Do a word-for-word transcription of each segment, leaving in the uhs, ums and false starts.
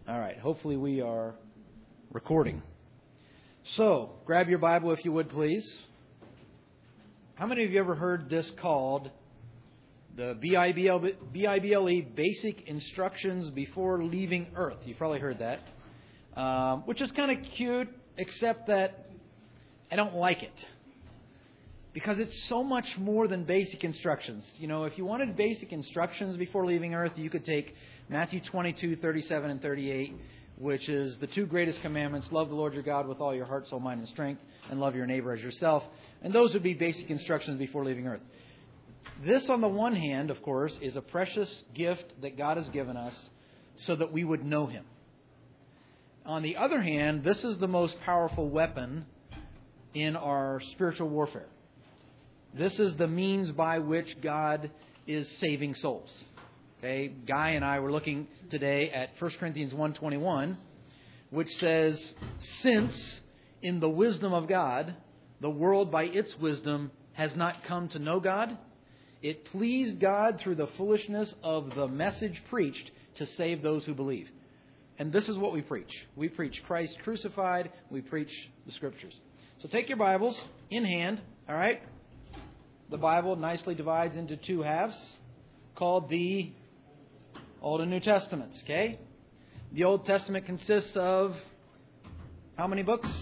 All right. Hopefully we are recording. So, grab your Bible if you would, please. How many of you ever heard this called the B I B L E, Basic Instructions Before Leaving Earth? You've probably heard that. Um, which is kind of cute, except that I don't like it. Because it's so much more than basic instructions. You know, if you wanted basic instructions before leaving Earth, you could take Matthew twenty-two, thirty-seven, and thirty-eight, which is the two greatest commandments. Love the Lord your God with all your heart, soul, mind, and strength, and love your neighbor as yourself. And those would be basic instructions before leaving Earth. This, on the one hand, of course, is a precious gift that God has given us so that we would know Him. On the other hand, this is the most powerful weapon in our spiritual warfare. This is the means by which God is saving souls. Okay, Guy and I were looking today at First Corinthians one twenty-one, which says, "Since in the wisdom of God, the world by its wisdom has not come to know God, it pleased God through the foolishness of the message preached to save those who believe." And this is what we preach. We preach Christ crucified. We preach the Scriptures. So take your Bibles in hand, all right? The Bible nicely divides into two halves called the Old and New Testaments, okay? The Old Testament consists of how many books?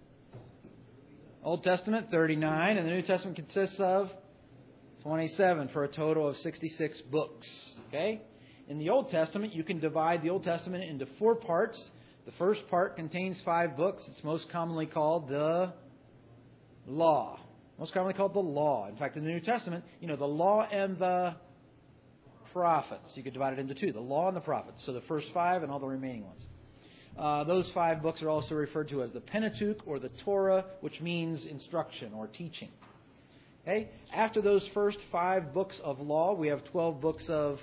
Old Testament, thirty-nine, and the New Testament consists of twenty-seven for a total of sixty-six books, okay? In the Old Testament, you can divide the Old Testament into four parts. The first part contains five books. It's most commonly called the Law. Most commonly called the Law. In fact, in the New Testament, you know, the Law and the Prophets. You could divide it into two, the Law and the Prophets. So the first five and all the remaining ones. Uh, those five books are also referred to as the Pentateuch or the Torah, which means instruction or teaching. Okay? After those first five books of law, we have twelve books of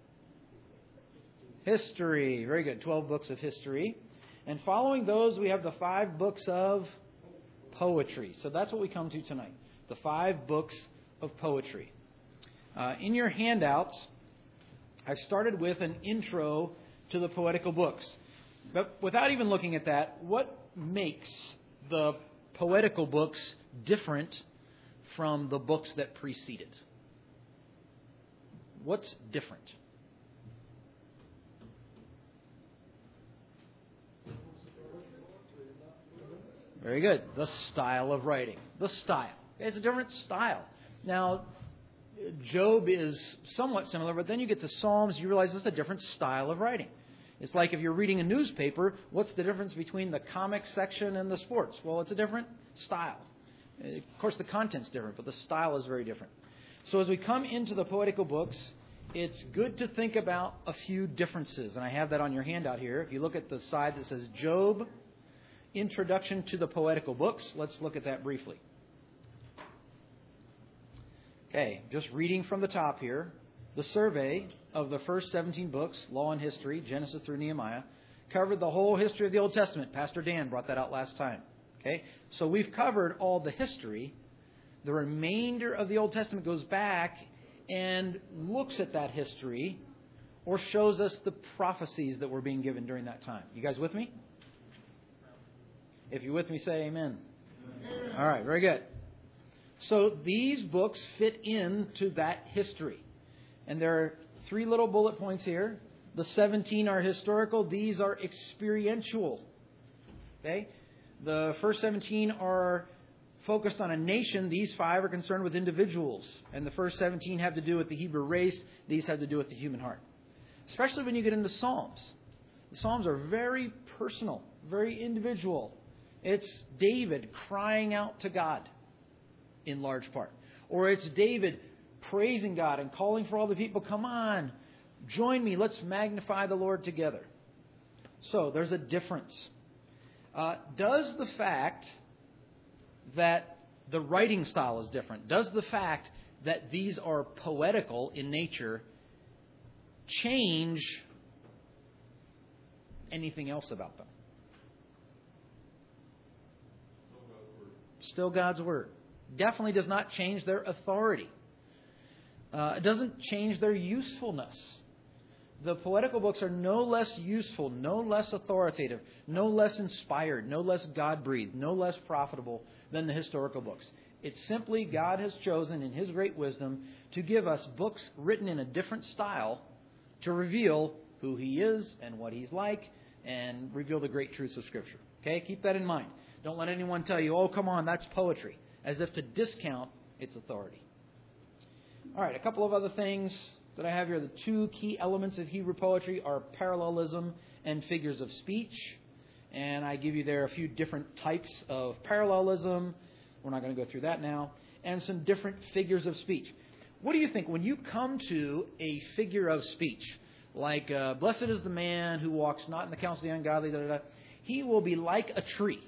history. Very good. twelve books of history. And following those, we have the five books of poetry. So that's what we come to tonight. The five books of poetry. Uh, in your handouts, I've started with an intro to the poetical books. But without even looking at that, what makes the poetical books different from the books that precede it? What's different? Very good. The style of writing. The style. It's a different style. Now, Job is somewhat similar, but then you get to Psalms, you realize it's a different style of writing. It's like if you're reading a newspaper, what's the difference between the comics section and the sports? Well, it's a different style. Of course, the content's different, but the style is very different. So as we come into the poetical books, it's good to think about a few differences. And I have that on your handout here. If you look at the side that says Job, Introduction to the Poetical Books, let's look at that briefly. Okay, just reading from the top here. The survey of the first seventeen books, Law and History, Genesis through Nehemiah, covered the whole history of the Old Testament. Pastor Dan brought that out last time. Okay, so we've covered all the history. The remainder of the Old Testament goes back and looks at that history or shows us the prophecies that were being given during that time. You guys with me? If you're with me, say amen. Amen. All right, very good. So these books fit into that history. And there are three little bullet points here. The seventeen are historical. These are experiential. Okay? The first seventeen are focused on a nation. These five are concerned with individuals. And the first seventeen have to do with the Hebrew race. These have to do with the human heart. Especially when you get into Psalms. The Psalms are very personal, very individual. It's David crying out to God in large part. Or it's David praising God and calling for all the people, come on, join me, let's magnify the Lord together. So there's a difference. Uh, does the fact that the writing style is different, does the fact that these are poetical in nature change anything else about them? Still God's Word. Definitely does not change their authority. Uh, it doesn't change their usefulness. The poetical books are no less useful, no less authoritative, no less inspired, no less God-breathed, no less profitable than the historical books. It's simply God has chosen in His great wisdom to give us books written in a different style to reveal who He is and what He's like and reveal the great truths of Scripture. Okay? Keep that in mind. Don't let anyone tell you, oh, come on, that's poetry, as if to discount its authority. All right, a couple of other things that I have here. The two key elements of Hebrew poetry are parallelism and figures of speech. And I give you there a few different types of parallelism. We're not going to go through that now. And some different figures of speech. What do you think when you come to a figure of speech? Like, uh, blessed is the man who walks not in the counsel of the ungodly, da, da, da. He will be like a tree.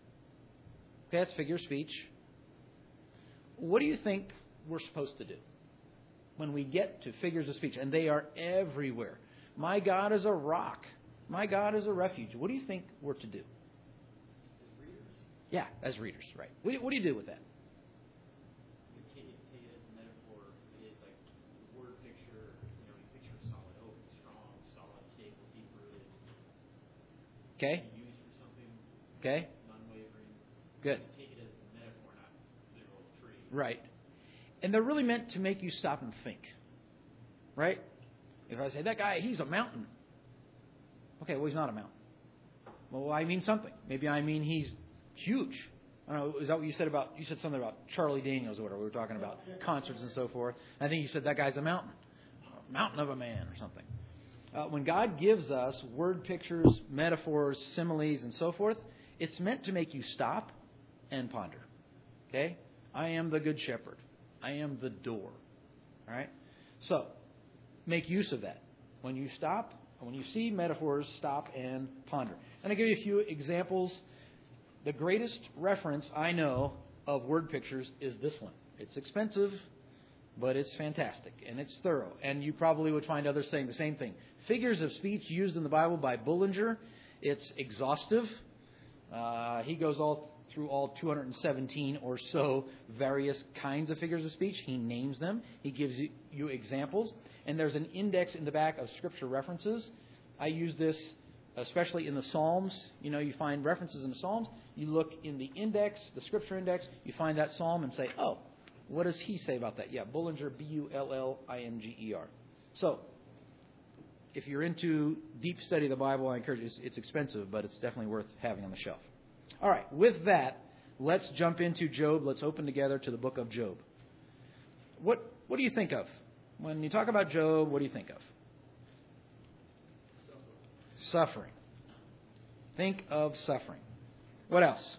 Okay, that's figure of speech. What do you think we're supposed to do when we get to figures of speech? And they are everywhere. My God is a rock. My God is a refuge. What do you think we're to do? As readers? Yeah, as readers, right. What do you, what do, you do with that? You take it, take it as a metaphor. It is like a word picture. You know, you picture a solid oak, strong, solid, stable, deep-rooted. Okay. Used for something. Okay. Non-wavering. Good. You take it as a metaphor, not literal tree. Right. And they're really meant to make you stop and think. Right? If I say, that guy, he's a mountain. Okay, well, he's not a mountain. Well, I mean something. Maybe I mean he's huge. I don't know, is that what you said about, you said something about Charlie Daniels or whatever. We were talking about concerts and so forth. I think you said that guy's a mountain. A mountain of a man or something. Uh, when God gives us word pictures, metaphors, similes, and so forth, it's meant to make you stop and ponder. Okay? I am the good shepherd. I am the door. All right? So, make use of that. When you stop, when you see metaphors, stop and ponder. And I'll give you a few examples. The greatest reference I know of word pictures is this one. It's expensive, but it's fantastic, and it's thorough. And you probably would find others saying the same thing. Figures of speech used in the Bible by Bullinger. It's exhaustive. Uh, he goes all through all two hundred seventeen or so various kinds of figures of speech. He names them. He gives you, you examples. And there's an index in the back of Scripture references. I use this especially in the Psalms. You know, you find references in the Psalms. You look in the index, the Scripture index. You find that Psalm and say, oh, what does he say about that? Yeah, Bullinger, B U L L I N G E R. So, if you're into deep study of the Bible, I encourage you. It's, it's expensive, but it's definitely worth having on the shelf. All right, with that, let's jump into Job. Let's open together to the book of Job. What what do you think of? When you talk about Job, what do you think of? Suffering. Suffering. Think of suffering. What else?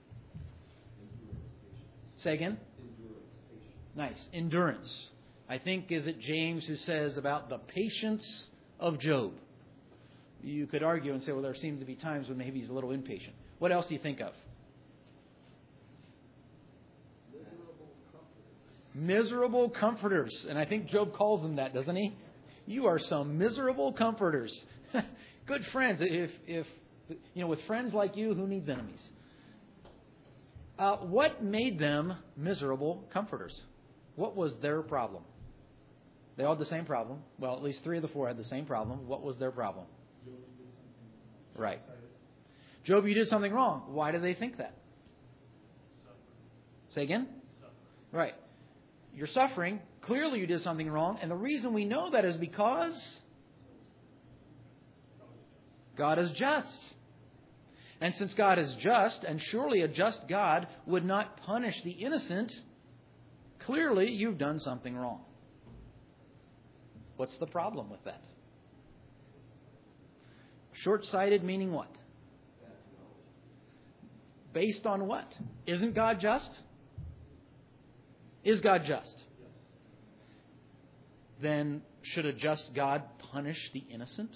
Endurance. Say again? Endurance. Nice. Endurance. I think, is it James who says about the patience of Job? You could argue and say, well, there seem to be times when maybe he's a little impatient. What else do you think of? Miserable comforters. Miserable comforters. And I think Job calls them that, doesn't he? You are some miserable comforters. Good friends. If, if you know, with friends like you, who needs enemies? Uh, what made them miserable comforters? What was their problem? They all had the same problem. Well, at least three of the four had the same problem. What was their problem? Job did something. Right. Job, you did something wrong. Why do they think that? Suffering. Say again? Suffering. Right. You're suffering. Clearly you did something wrong. And the reason we know that is because God is just. And since God is just, and surely a just God would not punish the innocent, clearly you've done something wrong. What's the problem with that? Short-sighted meaning what? Based on what? Isn't God just? Is God just? Yes. Then should a just God punish the innocent?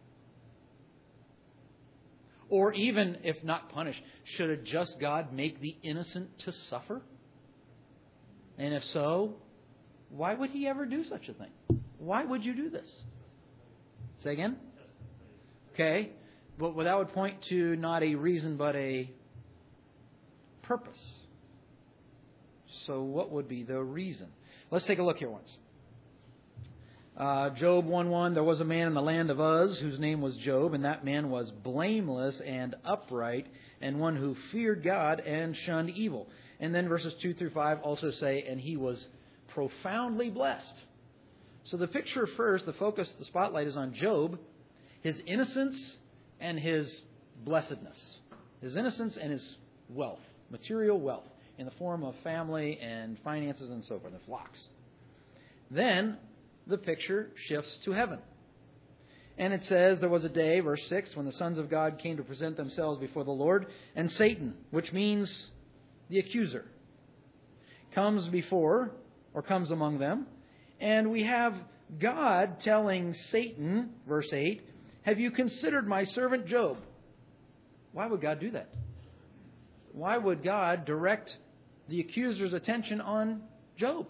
Or even if not punish, should a just God make the innocent to suffer? And if so, why would he ever do such a thing? Why would you do this? Say again? Okay. But that would point to not a reason but a purpose. So what would be the reason? Let's take a look here once. Uh, Job one one, there was a man in the land of Uz whose name was Job, and that man was blameless and upright, and one who feared God and shunned evil. And then verses two through five also say, and he was profoundly blessed. So the picture first, the focus, the spotlight is on Job, his innocence and his blessedness. His innocence and his wealth, material wealth, in the form of family and finances and so forth, and flocks. Then the picture shifts to heaven. And it says, there was a day, verse six, when the sons of God came to present themselves before the Lord, and Satan, which means the accuser, comes before, or comes among them. And we have God telling Satan, verse eight, have you considered my servant Job? Why would God do that? Why would God direct the accuser's attention on Job?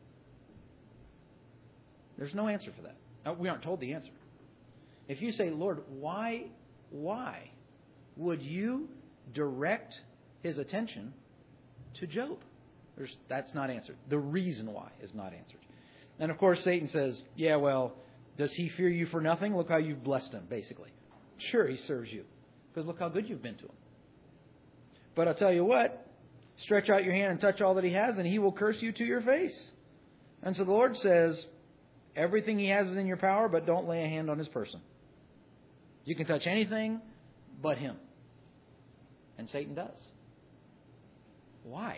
There's no answer for that. Uh, we aren't told the answer. If you say, Lord, why, why would you direct his attention to Job? There's, that's not answered. The reason why is not answered. And of course, Satan says, yeah, well, does he fear you for nothing? Look how you've blessed him, basically. Sure, he serves you, because look how good you've been to him. But I'll tell you what, stretch out your hand and touch all that he has, and he will curse you to your face. And so the Lord says, everything he has is in your power, but don't lay a hand on his person. You can touch anything but him. And Satan does. Why?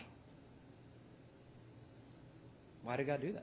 Why did God do that?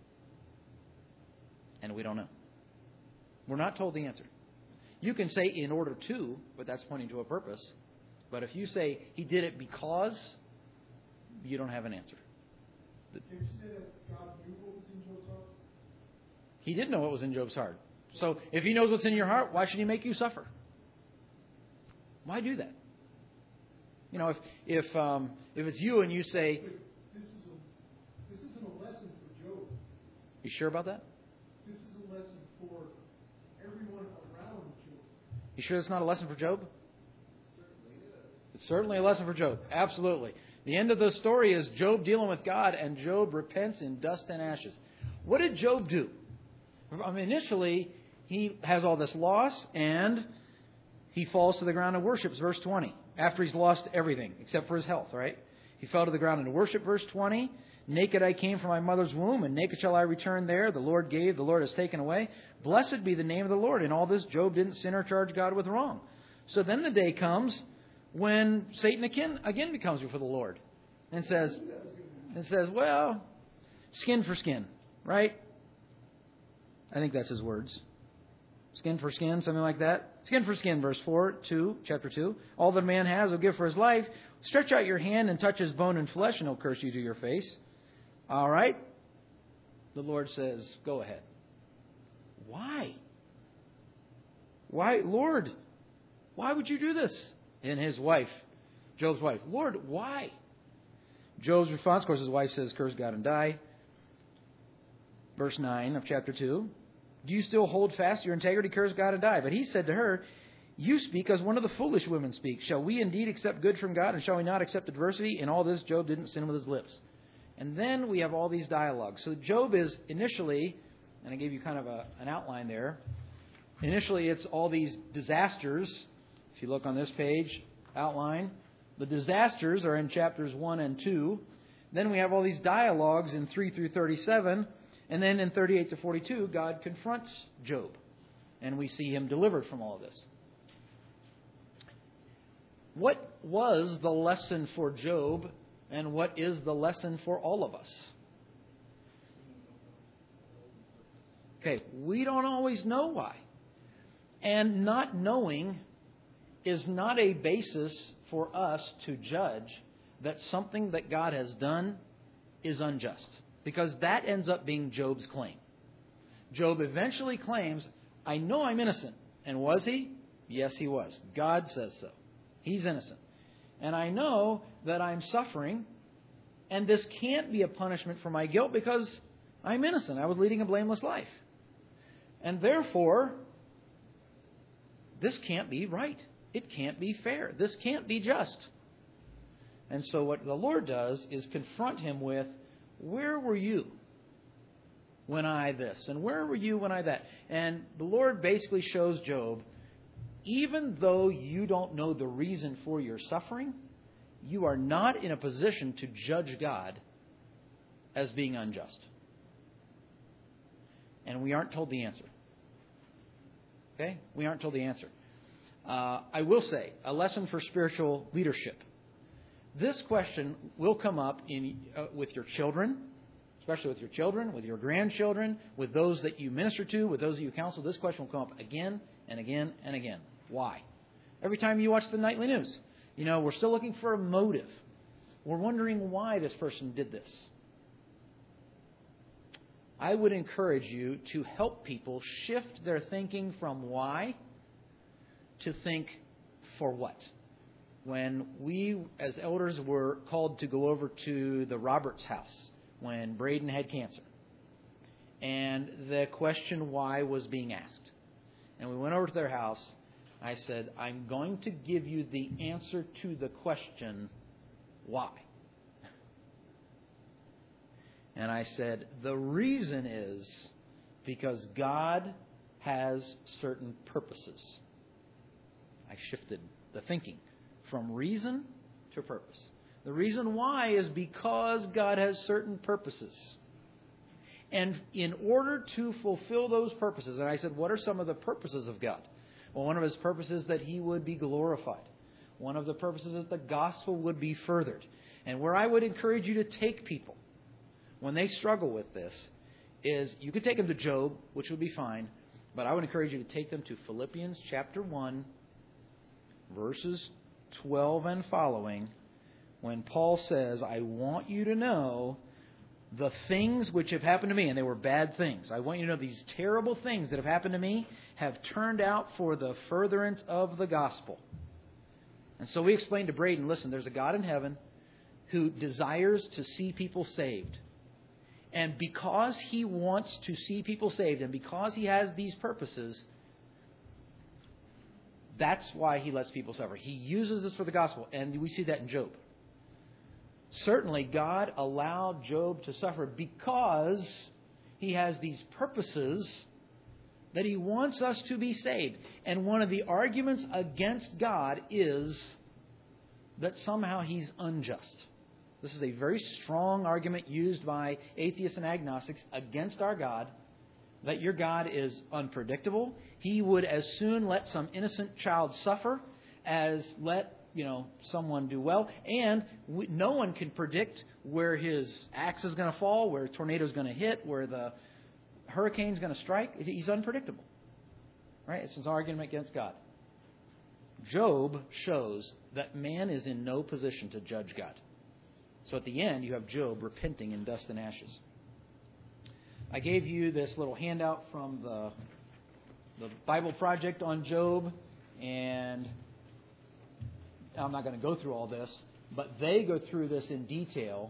And we don't know. We're not told the answer. You can say in order to, but that's pointing to a purpose. But if you say he did it because, you don't have an answer. Can you say that God knew what was in Job's heart? He did know what was in Job's heart. So if he knows what's in your heart, why should he make you suffer? Why do that? You know, if if um, if it's you and you say, This is a, this isn't a lesson for Job. you sure about that? This is a lesson for everyone around Job. You sure it's not a lesson for Job? Certainly is. It's certainly a lesson for Job. Absolutely. The end of the story is Job dealing with God, and Job repents in dust and ashes. What did Job do? I mean, initially, he has all this loss, and he falls to the ground and worships, verse twenty, after he's lost everything, except for his health, right? He fell to the ground and worship, verse twenty. Naked I came from my mother's womb, and naked shall I return there. The Lord gave, the Lord has taken away. Blessed be the name of the Lord. In all this, Job didn't sin or charge God with wrong. So then the day comes when Satan again, again becomes before the Lord and says, and says, well, skin for skin, right? I think that's his words. Skin for skin, something like that. Skin for skin, verse four, two, chapter two. All that a man has will give for his life. Stretch out your hand and touch his bone and flesh, and he'll curse you to your face. All right. The Lord says, go ahead. Why? Why, Lord, why would you do this? And his wife, Job's wife, Lord, why? Job's response, of course, his wife says, curse God and die. Verse nine of chapter two. Do you still hold fast your integrity? Curse God and die. But he said to her, you speak as one of the foolish women speak. Shall we indeed accept good from God, and shall we not accept adversity? In all this, Job didn't sin with his lips. And then we have all these dialogues. So Job is initially, and I gave you kind of a, an outline there. Initially, it's all these disasters. If you look on this page, outline. The disasters are in chapters one and two. Then we have all these dialogues in three through thirty-seven. And then in thirty-eight to forty-two, God confronts Job. And we see him delivered from all of this. What was the lesson for Job, and what is the lesson for all of us? Okay, we don't always know why. And not knowing is not a basis for us to judge that something that God has done is unjust. Because that ends up being Job's claim. Job eventually claims, I know I'm innocent. And was he? Yes, he was. God says so. He's innocent. And I know that I'm suffering, and this can't be a punishment for my guilt because I'm innocent. I was leading a blameless life. And therefore, this can't be right. It can't be fair. This can't be just. And so what the Lord does is confront him with, where were you when I this? And where were you when I that? And the Lord basically shows Job, even though you don't know the reason for your suffering, you are not in a position to judge God as being unjust. And we aren't told the answer. Okay? We aren't told the answer. Uh, I will say, a lesson for spiritual leadership. This question will come up in uh, with your children, especially with your children, with your grandchildren, with those that you minister to, with those that you counsel. This question will come up again and again and again. Why? Every time you watch the nightly news, you know, we're still looking for a motive. We're wondering why this person did this. I would encourage you to help people shift their thinking from why to think for what. When we, as elders, were called to go over to the Roberts house when Braden had cancer, and the question why was being asked, and we went over to their house, I said, I'm going to give you the answer to the question, why? And I said, the reason is because God has certain purposes. I shifted the thinking from reason to purpose. The reason why is because God has certain purposes. And in order to fulfill those purposes, and I said, what are some of the purposes of God? Well, one of His purposes is that He would be glorified. One of the purposes is that the gospel would be furthered. And where I would encourage you to take people when they struggle with this is, you could take them to Job, which would be fine, but I would encourage you to take them to Philippians chapter one, verses twelve and following, when Paul says, I want you to know the things which have happened to me, and they were bad things. I want you to know these terrible things that have happened to me have turned out for the furtherance of the gospel. And so we explained to Braden, listen, there's a God in heaven who desires to see people saved. And because He wants to see people saved, and because He has these purposes, that's why He lets people suffer. He uses this for the gospel, and we see that in Job. Certainly, God allowed Job to suffer because He has these purposes that He wants us to be saved. And one of the arguments against God is that somehow He's unjust. This is a very strong argument used by atheists and agnostics against our God, that your God is unpredictable. He would as soon let some innocent child suffer as let you know, someone do well. And we, no one can predict where His axe is going to fall, where a tornado is going to hit, where the hurricane is going to strike. He's unpredictable. Right? It's an argument against God. Job shows that man is in no position to judge God. So at the end, you have Job repenting in dust and ashes. I gave you this little handout from the, the Bible Project on Job, and I'm not going to go through all this, but they go through this in detail.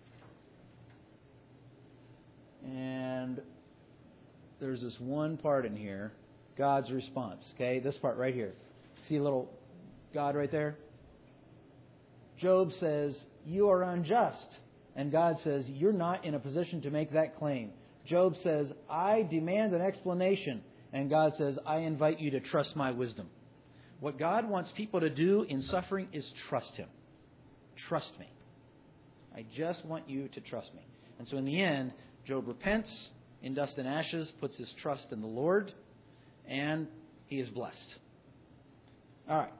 And there's this one part in here, God's response. Okay, this part right here. See a little God right there? Job says, you are unjust. And God says, you're not in a position to make that claim. Job says, I demand an explanation. And God says, I invite you to trust my wisdom. What God wants people to do in suffering is trust Him. Trust me. I just want you to trust me. And so in the end, Job repents in dust and ashes, puts his trust in the Lord, and he is blessed. All right.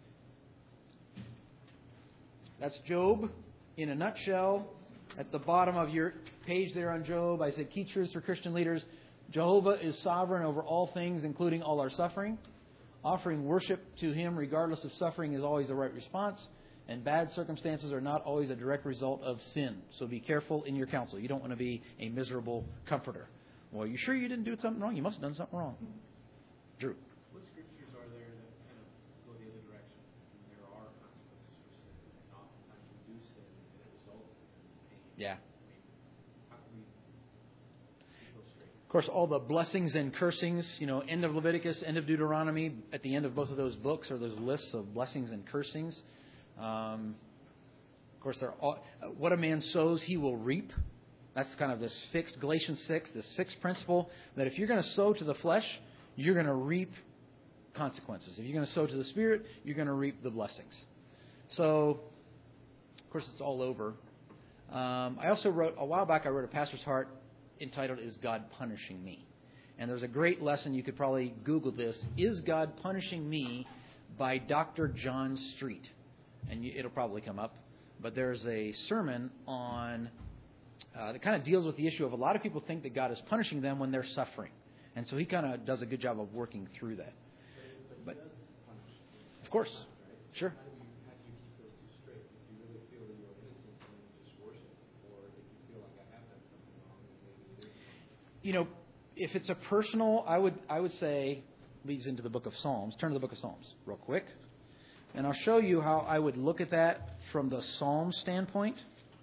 That's Job in a nutshell. At the bottom of your page there on Job, I said key truths for Christian leaders. Jehovah is sovereign over all things, including all our suffering. Offering worship to Him regardless of suffering is always the right response. And bad circumstances are not always a direct result of sin. So be careful in your counsel. You don't want to be a miserable comforter. Well, are you sure you didn't do something wrong? You must have done something wrong. Drew. What scriptures are there that kind of go the other direction? There are consequences for sin, and oftentimes we do sin, and it results in pain. Yeah. I mean, how can we keep those straight? Of course, all the blessings and cursings, you know, end of Leviticus, end of Deuteronomy, at the end of both of those books are those lists of blessings and cursings. Um, of course, they're all, what a man sows, he will reap. That's kind of this fixed, Galatians six, this fixed principle that if you're going to sow to the flesh, you're going to reap consequences. If you're going to sow to the Spirit, you're going to reap the blessings. So, of course, it's all over. Um, I also wrote, a while back, I wrote a pastor's heart entitled, Is God Punishing Me? And there's a great lesson, you could probably Google this, Is God Punishing Me? By Doctor John Street. And you, it'll probably come up. But there's a sermon on, uh, that kind of deals with the issue of a lot of people think that God is punishing them when they're suffering. And so he kind of does a good job of working through that. But, of course, sure. How do you, how do you keep those two straight? If you really feel that you're innocent, then you just worship. Or if you feel like I have done something wrong, then maybe it is. You know, if it's a personal, I would I would say, leads into the book of Psalms. Turn to the book of Psalms real quick. And I'll show you how I would look at that from the Psalm standpoint.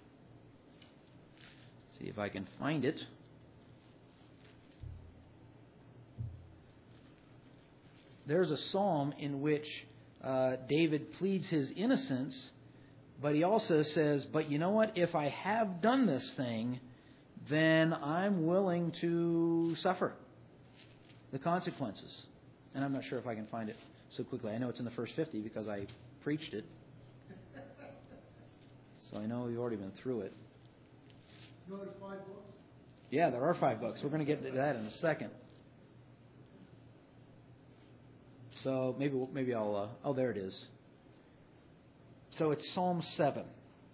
See if I can find it. There's a psalm in which uh, David pleads his innocence, but he also says, but you know what? If I have done this thing, then I'm willing to suffer the consequences. And I'm not sure if I can find it so quickly. I know it's in the first fifty because I preached it. So I know we've already been through it. You know there's five books? Yeah, there are five books. We're going to get to that in a second. So maybe we'll- maybe I'll... Uh, oh, there it is. So it's Psalm seven.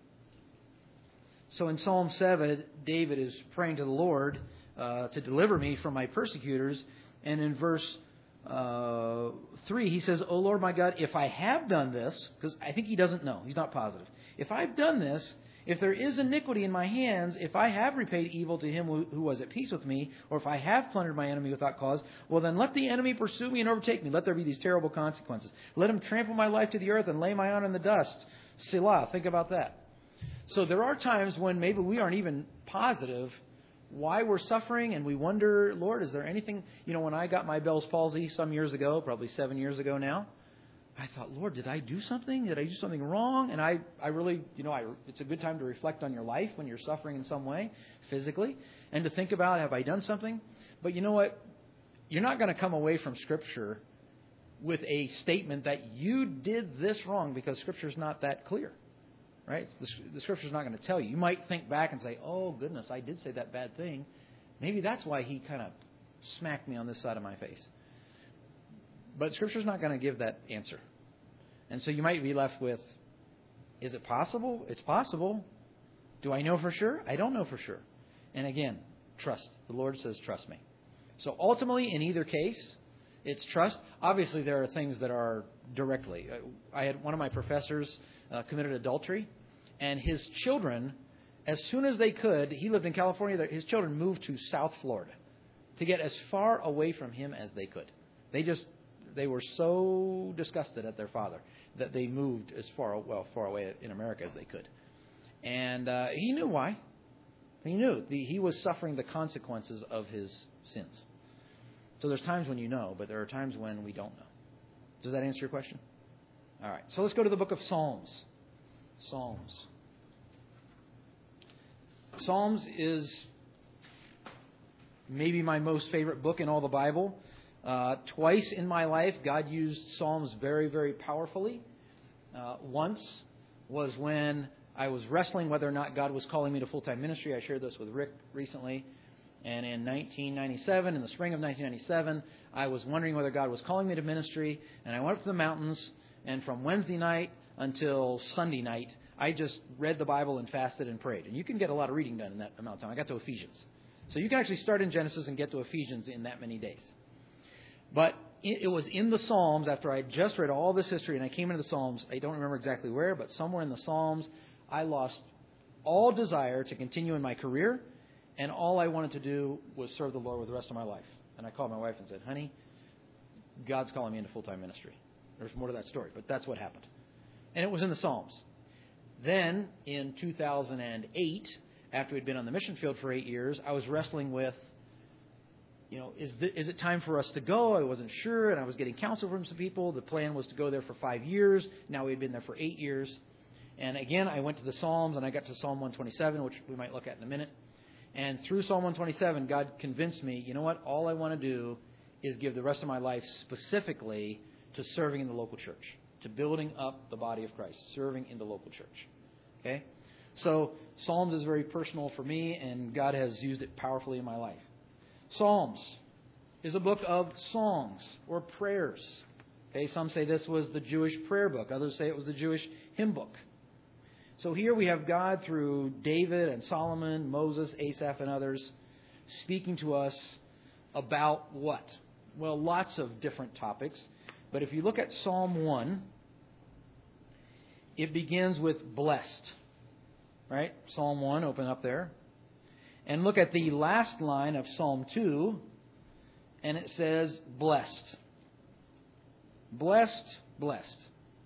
So in Psalm seven, David is praying to the Lord uh, to deliver me from my persecutors. And in verse uh, three, he says, O Lord my God, if I have done this, because I think he doesn't know. He's not positive. If I've done this, if there is iniquity in my hands, if I have repaid evil to him who, who was at peace with me, or if I have plundered my enemy without cause, well then let the enemy pursue me and overtake me. Let there be these terrible consequences. Let him trample my life to the earth and lay my honor in the dust. Selah. Think about that. So there are times when maybe we aren't even positive why we're suffering, and we wonder, Lord, is there anything... You know, when I got my Bell's palsy some years ago, probably seven years ago now, I thought, Lord, did I do something? Did I do something wrong? And I, I really, you know, I, it's a good time to reflect on your life when you're suffering in some way, physically, and to think about, have I done something? But you know what? You're not going to come away from Scripture with a statement that you did this wrong, because Scripture's not that clear. Right? The, the Scripture's not going to tell you. You might think back and say, oh, goodness, I did say that bad thing. Maybe that's why he kind of smacked me on this side of my face. But Scripture's not going to give that answer. And so you might be left with, is it possible? It's possible. Do I know for sure? I don't know for sure. And again, trust. The Lord says, trust me. So ultimately, in either case, it's trust. Obviously, there are things that are directly. I had one of my professors uh, committed adultery, and his children, as soon as they could, he lived in California, his children moved to South Florida to get as far away from him as they could. They just, they were so disgusted at their father that they moved as far, well, far away in America as they could. And uh, he knew why. He knew. The, he was suffering the consequences of his sins. So there's times when you know, but there are times when we don't know. Does that answer your question? All right. So let's go to the book of Psalms. Psalms. Psalms is maybe my most favorite book in all the Bible. Uh, twice in my life, God used Psalms very, very powerfully. Uh, once was when I was wrestling whether or not God was calling me to full-time ministry. I shared this with Rick recently. And in nineteen ninety-seven, in the spring of nineteen ninety-seven, I was wondering whether God was calling me to ministry. And I went up to the mountains, and from Wednesday night until Sunday night, I just read the Bible and fasted and prayed. And you can get a lot of reading done in that amount of time. I got to Ephesians. So you can actually start in Genesis and get to Ephesians in that many days. But it was in the Psalms, after I just read all this history, and I came into the Psalms, I don't remember exactly where, but somewhere in the Psalms, I lost all desire to continue in my career, and all I wanted to do was serve the Lord with the rest of my life. And I called my wife and said, honey, God's calling me into full-time ministry. There's more to that story, but that's what happened. And it was in the Psalms. Then, in two thousand eight, after we'd been on the mission field for eight years, I was wrestling with, you know, is, the, is it time for us to go? I wasn't sure, and I was getting counsel from some people. The plan was to go there for five years. Now we had been there for eight years. And again, I went to the Psalms, and I got to Psalm one twenty-seven, which we might look at in a minute. And through Psalm one twenty-seven, God convinced me, you know what, all I want to do is give the rest of my life specifically to serving in the local church, to building up the body of Christ, serving in the local church. Okay? So Psalms is very personal for me, and God has used it powerfully in my life. Psalms is a book of songs or prayers. Okay, some say this was the Jewish prayer book. Others say it was the Jewish hymn book. So here we have God through David and Solomon, Moses, Asaph, and others speaking to us about what? Well, lots of different topics. But if you look at Psalm one, it begins with blessed. Right? Psalm one, open up there. And look at the last line of Psalm two, and it says blessed. Blessed, blessed.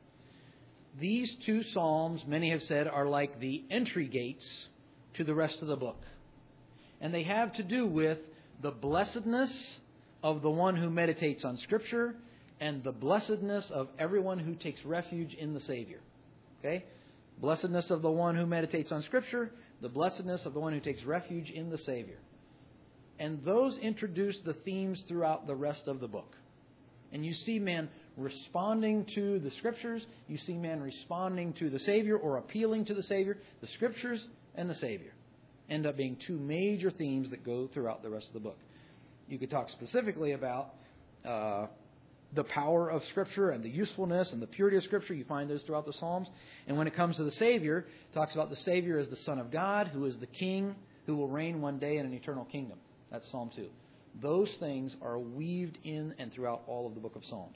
These two Psalms, many have said, are like the entry gates to the rest of the book. And they have to do with the blessedness of the one who meditates on Scripture and the blessedness of everyone who takes refuge in the Savior. Okay? Blessedness of the one who meditates on Scripture, the blessedness of the one who takes refuge in the Savior. And those introduce the themes throughout the rest of the book. And you see man responding to the Scriptures. You see man responding to the Savior or appealing to the Savior. The Scriptures and the Savior end up being two major themes that go throughout the rest of the book. You could talk specifically about uh, the power of Scripture and the usefulness and the purity of Scripture. You find those throughout the Psalms. And when it comes to the Savior, it talks about the Savior as the Son of God, who is the King, who will reign one day in an eternal kingdom. That's Psalm two. Those things are weaved in and throughout all of the book of Psalms.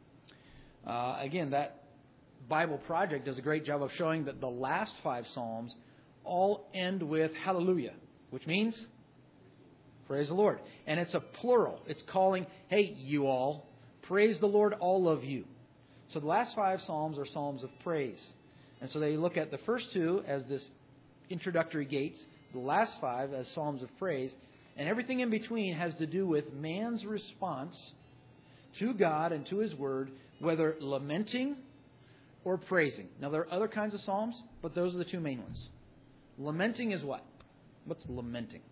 Uh, again, that Bible Project does a great job of showing that the last five Psalms all end with hallelujah, which means praise the Lord. And it's a plural. It's calling, hey, you all, praise the Lord, all of you. So the last five Psalms are Psalms of praise. And so they look at the first two as this introductory gates, the last five as Psalms of praise, and everything in between has to do with man's response to God and to His Word, whether lamenting or praising. Now, there are other kinds of Psalms, but those are the two main ones. Lamenting is what? What's lamenting?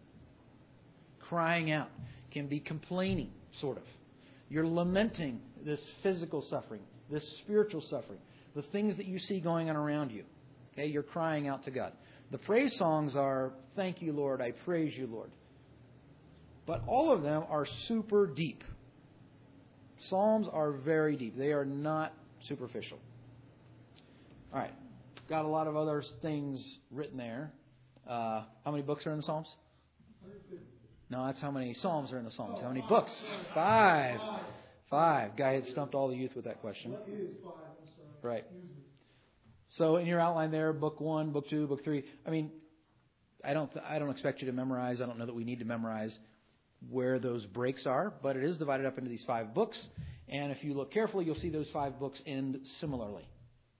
Crying out. Can be complaining, sort of. You're lamenting this physical suffering, this spiritual suffering, the things that you see going on around you. Okay, you're crying out to God. The praise songs are, thank you, Lord, I praise you, Lord. But all of them are super deep. Psalms are very deep. They are not superficial. All right. Got a lot of other things written there. Uh, how many books are in the Psalms? No, that's how many Psalms are in the Psalms. How many books? Five. Five. Guy had stumped all the youth with that question. What is five? I'm sorry. Right. Excuse me. So in your outline there, book one, book two, book three. I mean, I don't, I don't expect you to memorize. I don't know that we need to memorize where those breaks are, but it is divided up into these five books. And if you look carefully, you'll see those five books end similarly.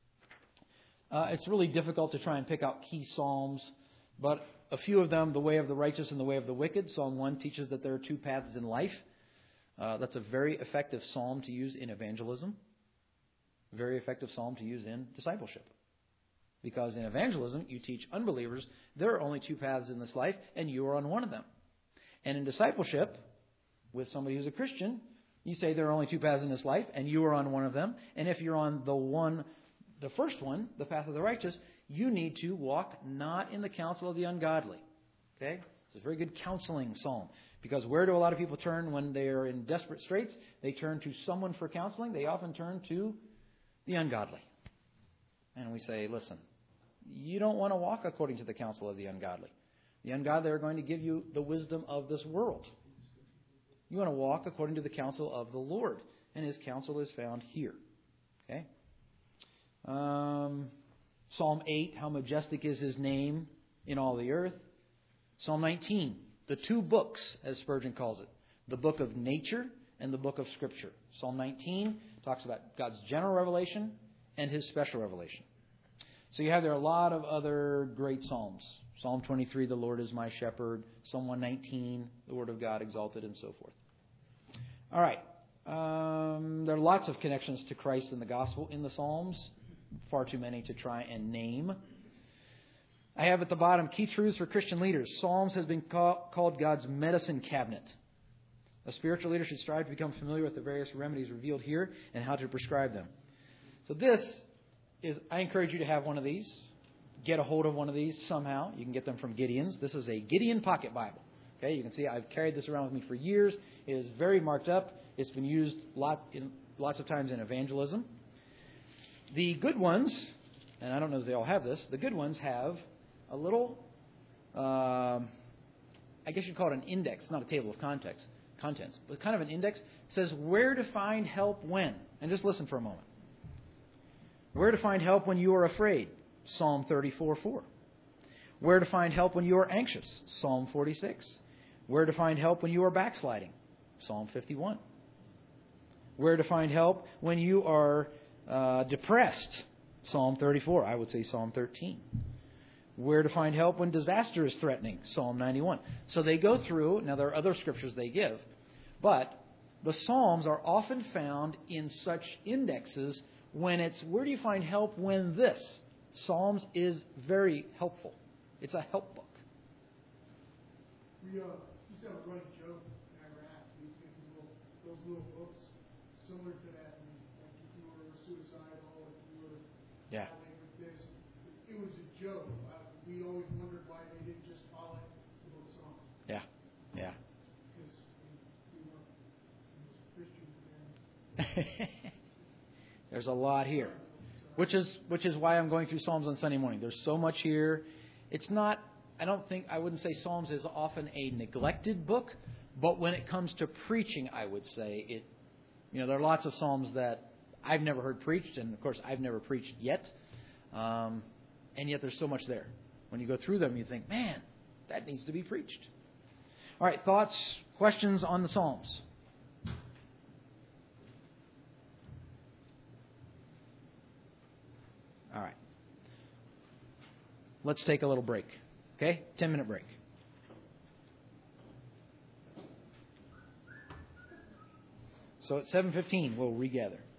Uh, it's really difficult to try and pick out key psalms, but a few of them, the way of the righteous and the way of the wicked. Psalm one teaches that there are two paths in life. Uh, that's a very effective psalm to use in evangelism. Very effective psalm to use in discipleship. Because in evangelism, you teach unbelievers there are only two paths in this life, and you are on one of them. And in discipleship, with somebody who's a Christian, you say there are only two paths in this life, and you are on one of them. And if you're on the one, the first one, the path of the righteous, you need to walk not in the counsel of the ungodly. Okay? It's a very good counseling psalm. Because where do a lot of people turn when they are in desperate straits? They turn to someone for counseling. They often turn to the ungodly. And we say, listen, you don't want to walk according to the counsel of the ungodly. The ungodly are going to give you the wisdom of this world. You want to walk according to the counsel of the Lord. And His counsel is found here. Okay? Um, Psalm eight, how majestic is His name in all the earth. Psalm nineteen, the two books, as Spurgeon calls it. The book of nature and the book of Scripture. Psalm nineteen talks about God's general revelation and His special revelation. So you have there a lot of other great psalms. Psalm twenty-three, the Lord is my shepherd. Psalm one nineteen, the word of God exalted, and so forth. All right. Um, there are lots of connections to Christ and the gospel in the Psalms. Far too many to try and name. I have at the bottom key truths for Christian leaders. Psalms has been call, called God's medicine cabinet. A spiritual leader should strive to become familiar with the various remedies revealed here and how to prescribe them. So this is, I encourage you to have one of these. Get a hold of one of these somehow. You can get them from Gideon's. This is a Gideon Pocket Bible. Okay, you can see I've carried this around with me for years. It is very marked up. It's been used lot, in, lots of times in evangelism. The good ones, and I don't know if they all have this, the good ones have a little, um, I guess you'd call it an index, not a table of context, contents, but kind of an index. It says where to find help when. And just listen for a moment. Where to find help when you are afraid. Psalm thirty-four four. Where to find help when you are anxious. Psalm forty-six. Where to find help when you are backsliding. Psalm fifty-one. Where to find help when you are uh, depressed. Psalm thirty-four. I would say Psalm thirteen. Where to find help when disaster is threatening. Psalm ninety-one. So they go through. Now there are other scriptures they give. But the Psalms are often found in such indexes when it's where do you find help when this. Psalms is very helpful. It's a help book. We uh, used to have a running joke in Iraq. We used to get these little, those little books similar to that. And, like if you were suicidal, if you were Yeah. battling with this, it was a joke. Uh, we always wondered why they didn't just call it the book of Psalms. Yeah. Yeah. Because we, we weren't Christians then. There's a lot here. Which is which is why I'm going through Psalms on Sunday morning. There's so much here. It's not, I don't think, I wouldn't say Psalms is often a neglected book, but when it comes to preaching, I would say it, you know, there are lots of Psalms that I've never heard preached, and of course I've never preached yet, um, and yet there's so much there. When you go through them, you think, man, that needs to be preached. All right, thoughts, questions on the Psalms? All right. Let's take a little break. Okay? ten minute break. So at seven fifteen, we'll regather.